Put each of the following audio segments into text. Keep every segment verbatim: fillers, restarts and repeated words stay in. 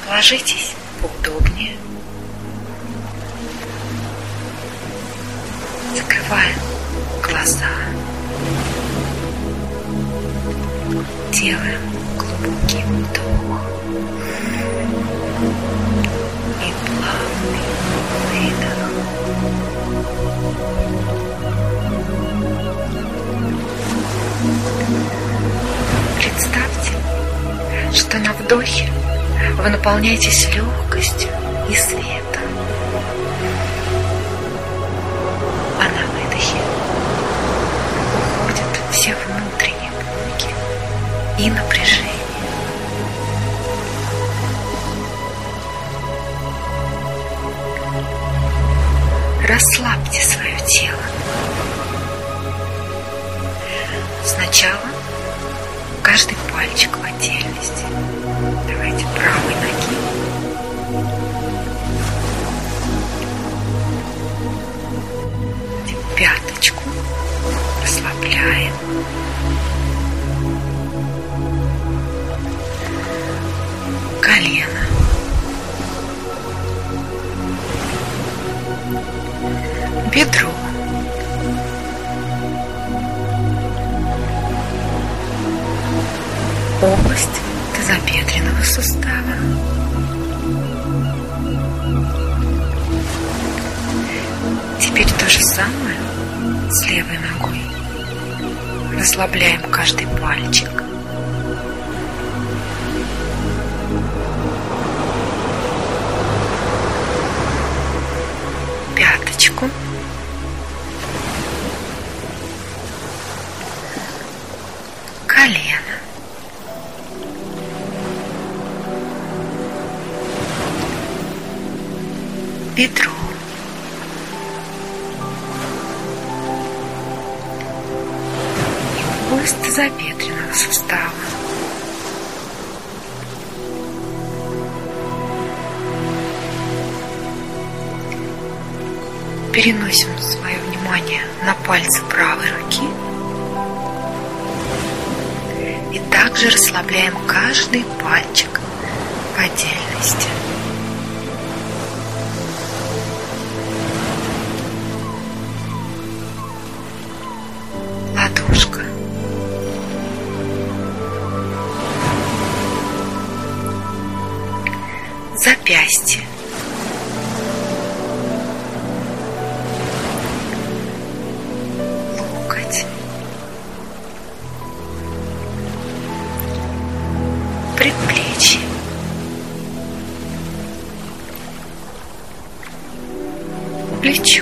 Ложитесь поудобнее. Закрываем глаза. Делаем глубокий вдох и плавный выдох. Представьте, что на вдохе вы наполняетесь легкостью и светом, а на выдохе уходят все внутренние блоки и напряжение. Расслабьте свое тело. Сначала каждый пальчик в отдельности. Давайте правой ноги. Пяточку расслабляем. Колено. Бедро. Область тазобедренного сустава. Теперь то же самое с левой ногой. Расслабляем каждый пальчик. Пяточку. Колено. Бедро. И область тазобедренного сустава. Переносим свое внимание на пальцы правой руки и также расслабляем каждый пальчик в отдельности. Ладошка. Запястье. Локоть. Предплечье. Плечо.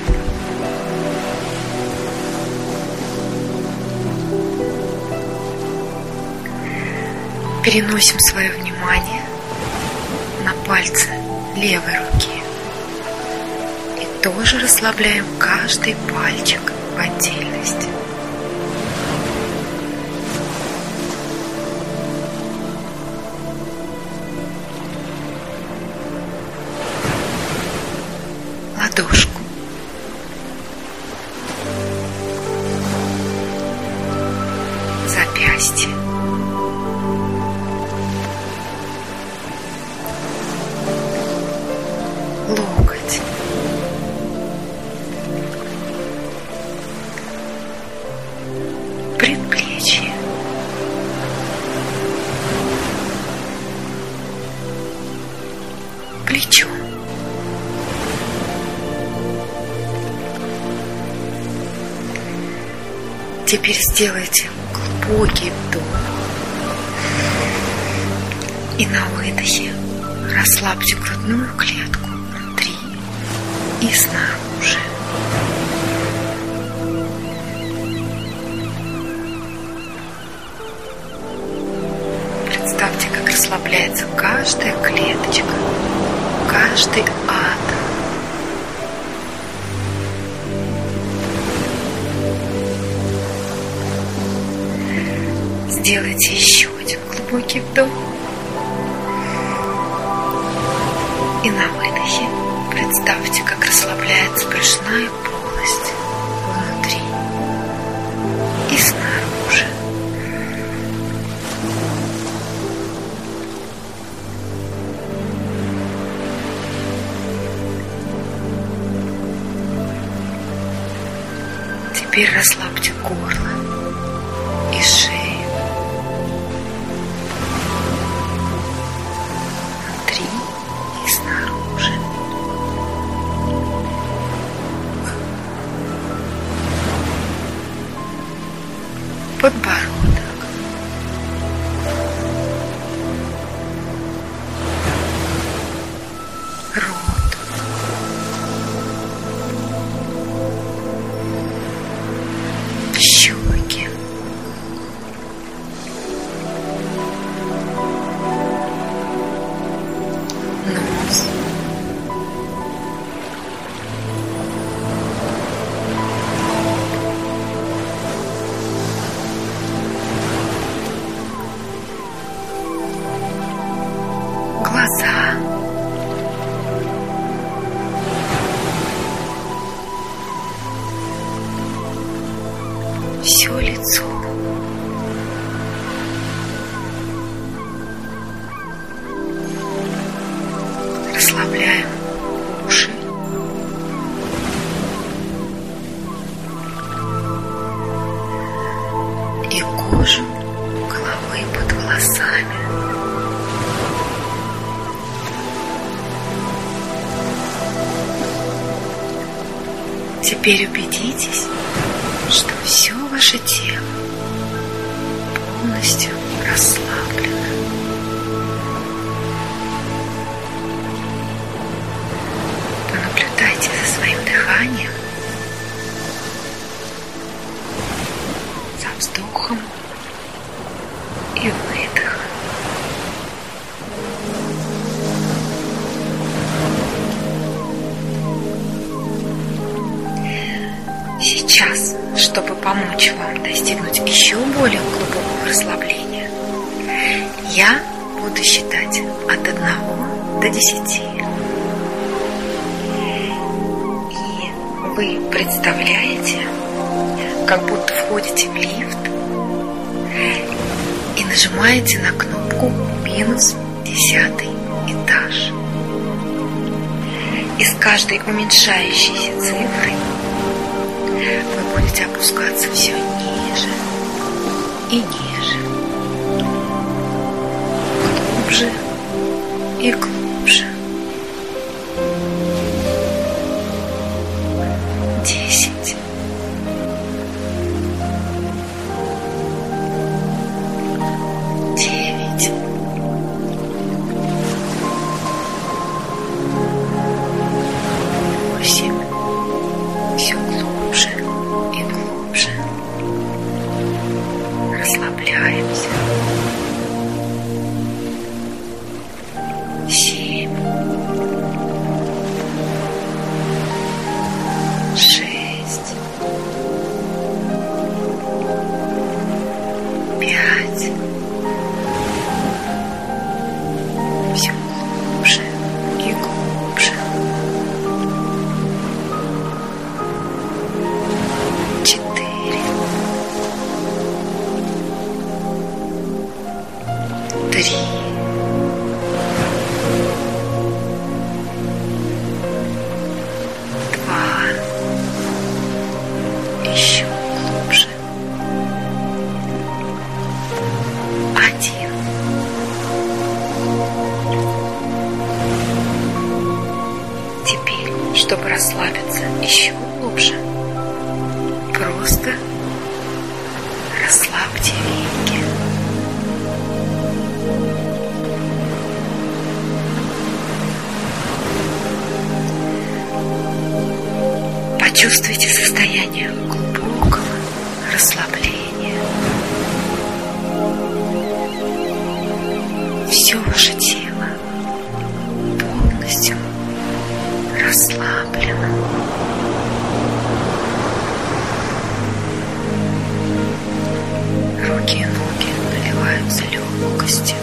Переносим свое внимание на пальцы левой руки и тоже расслабляем каждый пальчик в отдельности. Ладошку. Запястье. Локоть. Предплечье. Плечо. Теперь сделайте глубокий вдох и на выдохе расслабьте грудную клетку внутри и снаружи. Представьте, как расслабляется каждая клеточка, каждый атом. Сделайте еще один глубокий вдох. И на выдохе представьте, как расслабляется брюшная полость внутри и снаружи. Теперь расслабьте горло и шею. Внутри и снаружи. Подбородок. Рот. Щеки. Нос. Глаза. Все лицо. Расслабляем уши. И кожу головы под волосами. Теперь убедитесь, что все ваше тело полностью расслаблено. Понаблюдайте за своим дыханием, за вздохом и выдохом. Сейчас, чтобы помочь вам достигнуть еще более глубокого расслабления, я буду считать от одного до десяти. И вы представляете, как будто входите в лифт и нажимаете на кнопку минус десятый этаж. И с каждой уменьшающейся цифрой вы будете опускаться все ниже и ниже, глубже и глубже. Десять. Девять. Восемь. Все глубже и глубже. Расслабляемся. Семь. Шесть. Пять. Все глубже и глубже. Четыре. Три. Два. Еще глубже. Один. Теперь, чтобы расслабиться еще глубже, просто расслабьте веки. Почувствуйте состояние глубокого расслабления. Все ваше тело полностью расслаблено. Руки и ноги наливаются легкостью.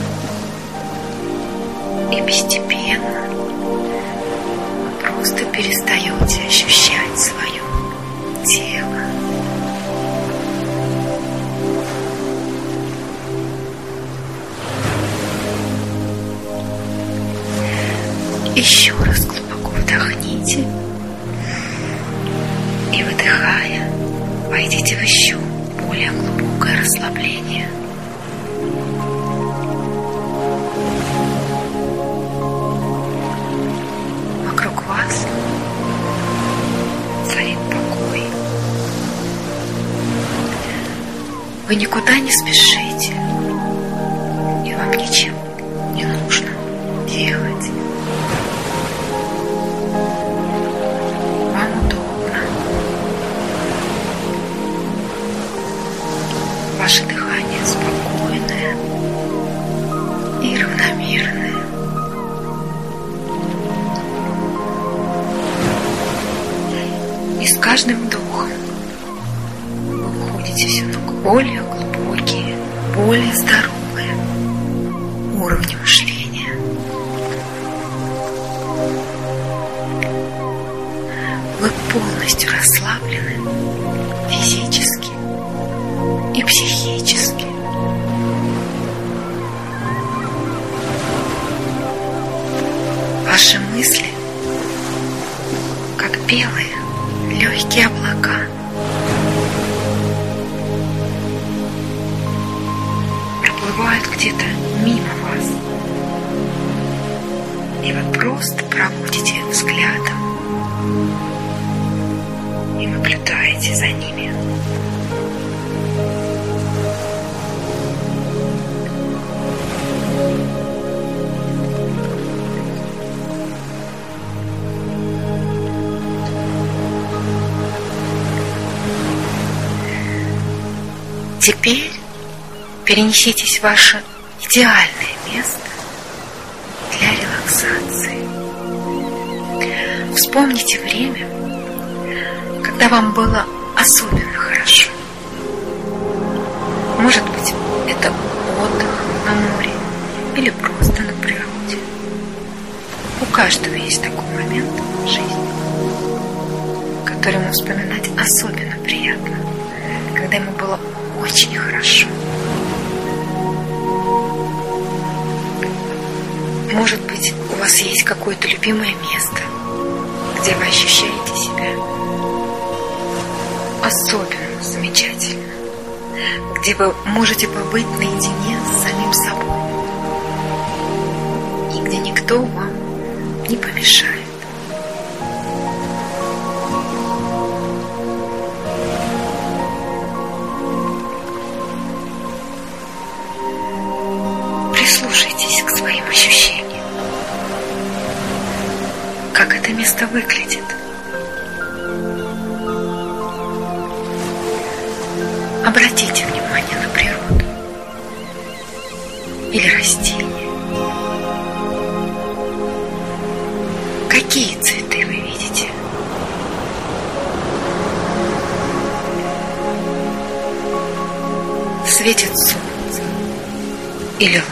И постепенно вы просто перестаете ощущать свое тело. Еще раз глубоко вдохните и, выдыхая, войдите в еще более глубокое расслабление. Вокруг вас царит покой. Вы никуда не спешите, и вам ничего не нужно делать. Вам удобно. Ваше дыхание спокойное и равномерное. И с каждым вдохом вы уходите все на более глубокие, более здоровые уровни мышления. Вы полностью расслаблены физически и психически. Ваши мысли, как белые, легкие облака, проплывают где-то мимо вас, и вы просто проводите взглядом и наблюдаете за ними. Теперь перенеситесь в ваше идеальное место для релаксации. Вспомните время, когда вам было особенно хорошо. Может быть, это отдых на море или просто на природе. У каждого есть такой момент в жизни, который ему вспоминать особенно приятно, когда ему было очень хорошо. Может быть, у вас есть какое-то любимое место, где вы ощущаете себя особенно замечательно, где вы можете побыть наедине с самим собой и где никто вам не помешает. Прислушайтесь к своим ощущениям. Как это место выглядит? Обратите внимание на природу или растения. Какие цветы вы видите? Светит солнце или луна?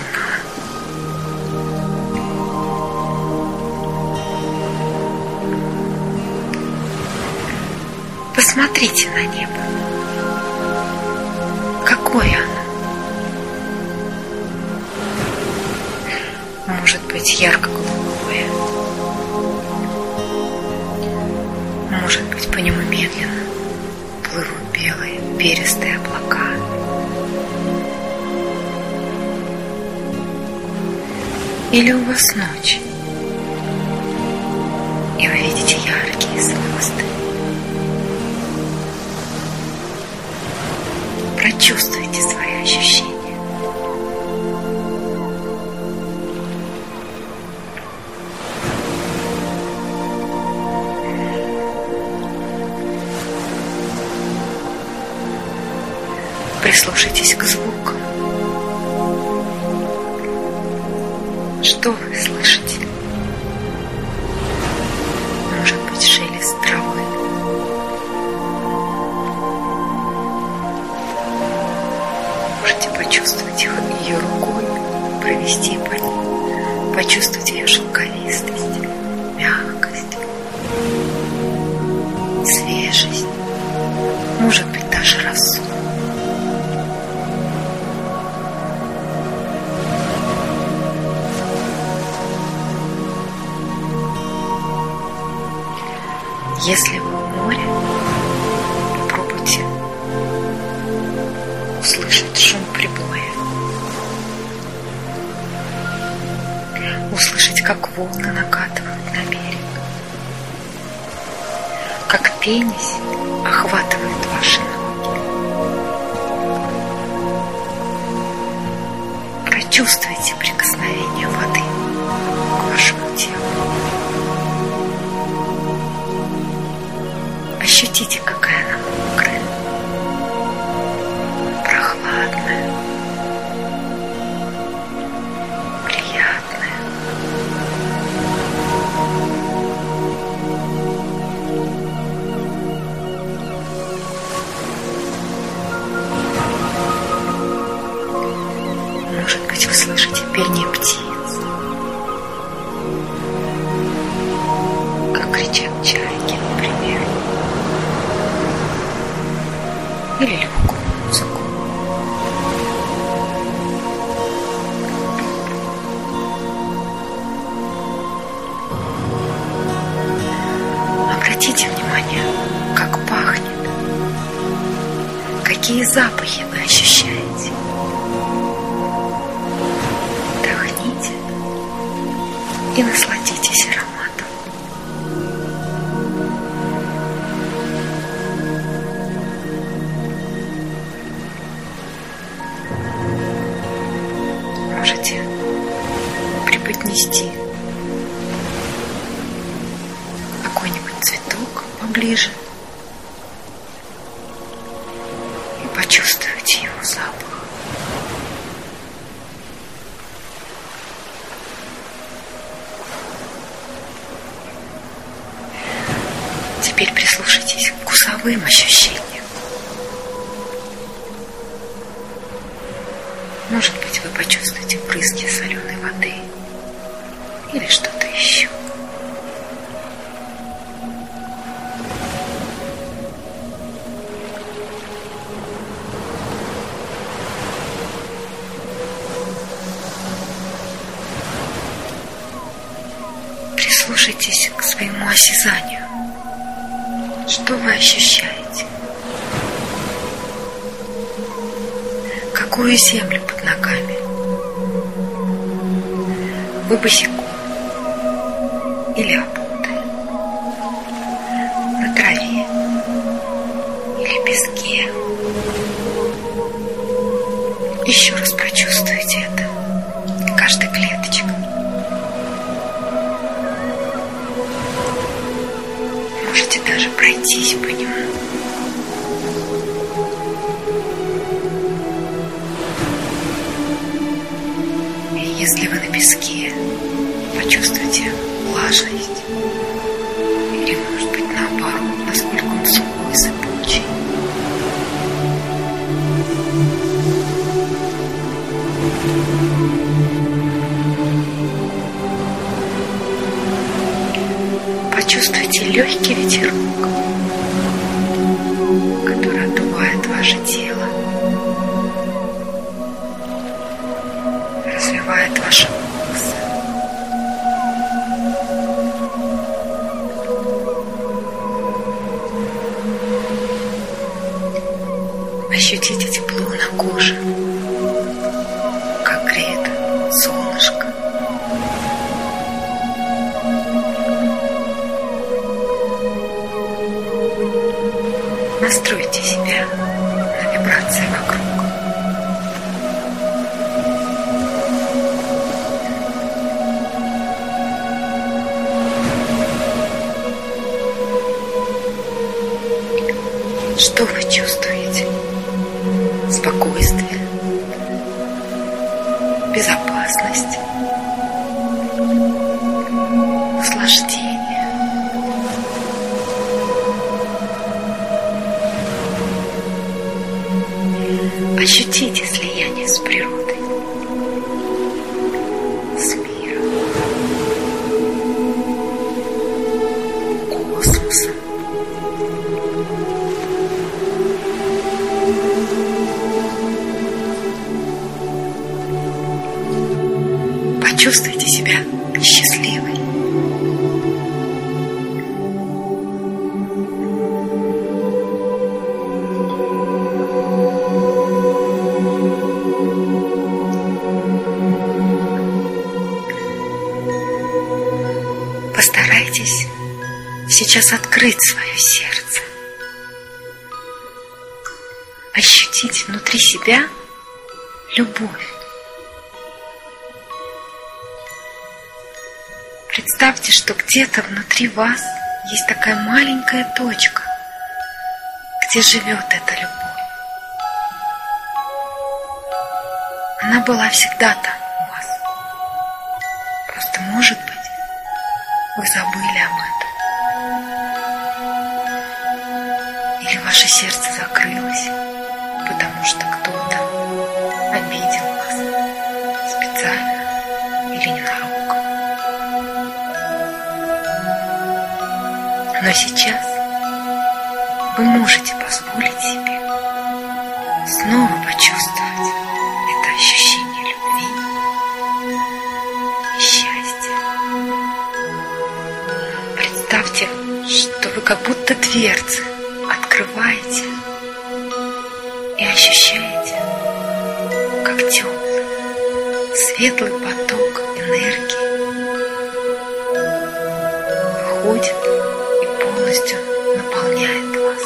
Посмотрите на небо. Какое оно? Может быть, ярко-голубое. Может быть, по нему медленно плывут белые перистые облака. Или у вас ночь, и вы видите яркие звезды. Прочувствуйте свои ощущения. Прислушайтесь к звукам. Что вы слышите? Может быть, шелест травы. Можете почувствовать ее рукой, провести по ней, почувствовать ее шелковистость, мягкость, свежесть, может быть, даже росу. Если вы в море, попробуйте услышать шум прибоя, услышать, как волны накатывают на берег, как пенись охватывает ваши ноги. Прочувствуйте прикосновение воды к вашему телу. Ощутите, какая она мокрая, прохладная, приятная. Может быть, вы слышите пение птиц, как кричат чайки, например, или легкую музыку. Обратите внимание, как пахнет, какие запахи вы ощущаете. Вдохните и насладитесь ароматом. Можете преподнести какой-нибудь цветок поближе и почувствуйте его запах. Теперь прислушайтесь к вкусовым ощущениям. Может быть, вы почувствуете брызги соленой воды или что-то еще. Прислушайтесь к своему осязанию. Что вы ощущаете? Какую землю под ногами? Вы босиком или обуты? На траве или песке? Еще раз прочувствуйте это каждой клеточкой. Можете даже пройтись по нему. И если вы на песке, почувствуйте влажность. Или, может быть, наоборот, насколько он сухой, сыпучий. Почувствуйте легкий ветерок, который отдувает ваше тело, развивает ваши волосы. Ощутите тепло на коже, как греет солнышко. Настройте себя на вибрации вокруг. Что вы чувствуете? Спокойствие, безопасность, наслаждение. Ощутите слияние с природой, с миром, космосом. Почувствуйте себя счастливой. сейчас открыть свое сердце, ощутить внутри себя любовь. Представьте, что где-то внутри вас есть такая маленькая точка, где живет эта любовь. Она была всегда там у вас. Просто, может быть, вы забыли об этом. Или ваше сердце закрылось, потому что кто-то обидел вас специально или ненароком. Но сейчас вы можете позволить себе снова почувствовать это ощущение любви и счастья. Представьте, что вы как будто дверцы открываете и ощущаете, как теплый, светлый поток энергии выходит и полностью наполняет вас,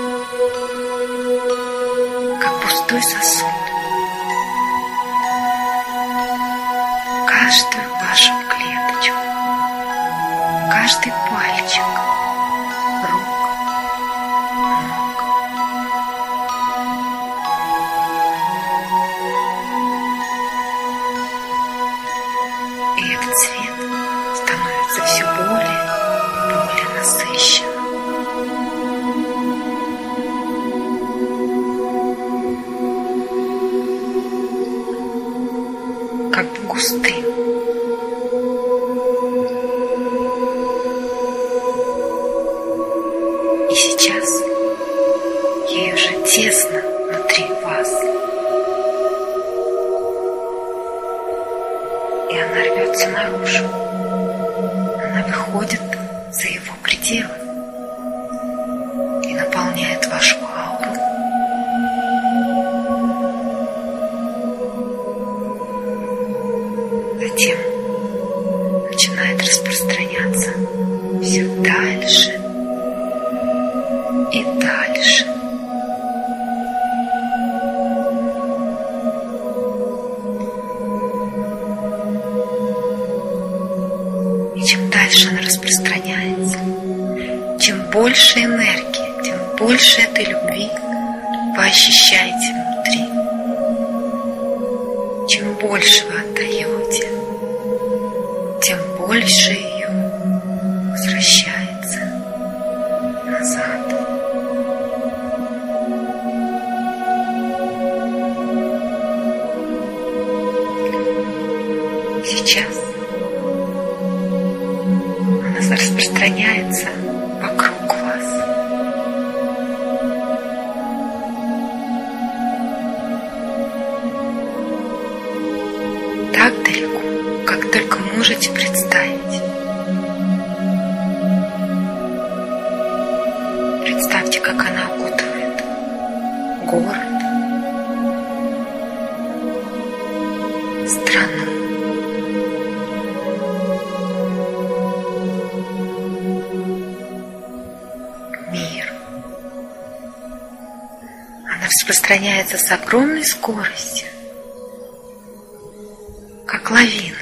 как пустой сосуд. Каждую вашу клеточку, каждый пальчик рук, ног. И этот свет становится все более и более насыщенным. Как бы густым. И сейчас ей уже тесно внутри вас. И она рвется наружу. Она выходит за его пределы и наполняет вашу ауру. Затем начинает распространяться все дальше и дальше. И чем дальше она распространяется, чем больше энергии, тем больше этой любви вы ощущаете внутри. Чем больше вы отдаете, тем больше ее возвращается назад. Сейчас она распространяется вокруг вас. Так далеко, как только можете представить. Представьте, как она окутывает город, страну, мир. Она распространяется с огромной скоростью, как лавина,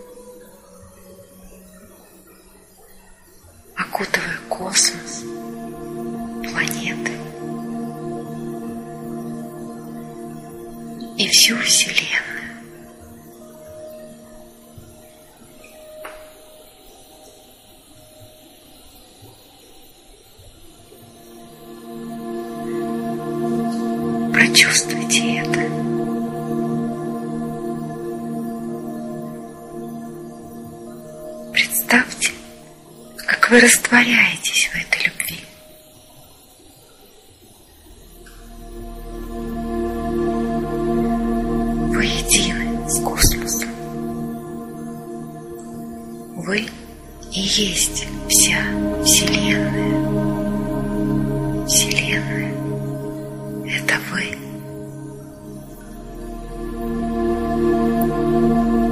окутывая космос, планеты и всю Вселенную. Прочувствуйте это. Представьте, как вы растворяетесь в этой любви. Вы едины с космосом. Вы и есть вся Вселенная. Вселенная — это вы.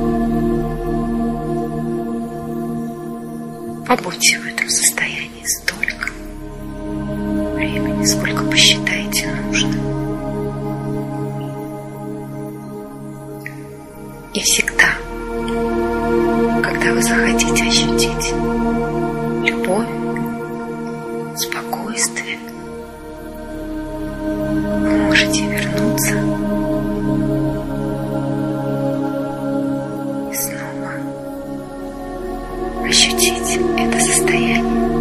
Побудьте в этом состоянии сто Когда вы захотите ощутить любовь, спокойствие, вы можете вернуться и снова ощутить это состояние.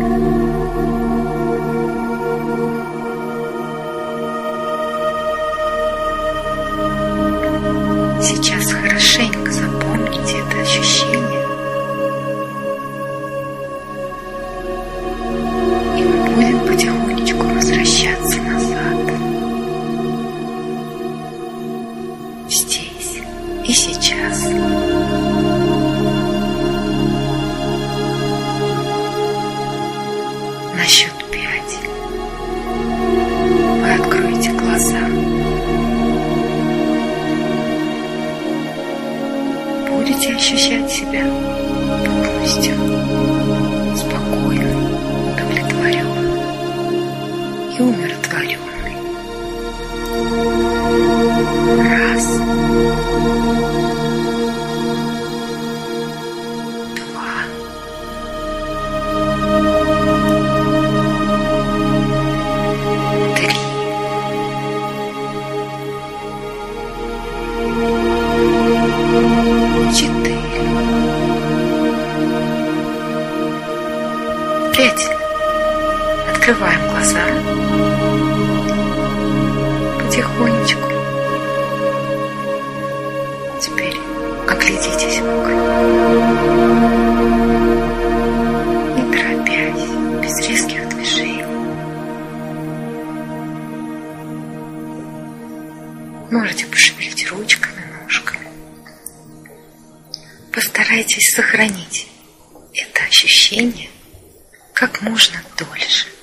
Сейчас хорошенько запомните это ощущение, и мы будем потихонечку возвращаться назад. Здесь и сейчас. На счет пять вы откроете глаза. Будете ощущать себя полностью спокойным, удовлетворенным и умиротворенным. Раз, два, три, четыре, пять. Открываем глаза потихонечку. Теперь оглядитесь вокруг, не торопясь, без резких движений. Можете пошевелить ручками, ножками. Постарайтесь сохранить это ощущение как можно дольше.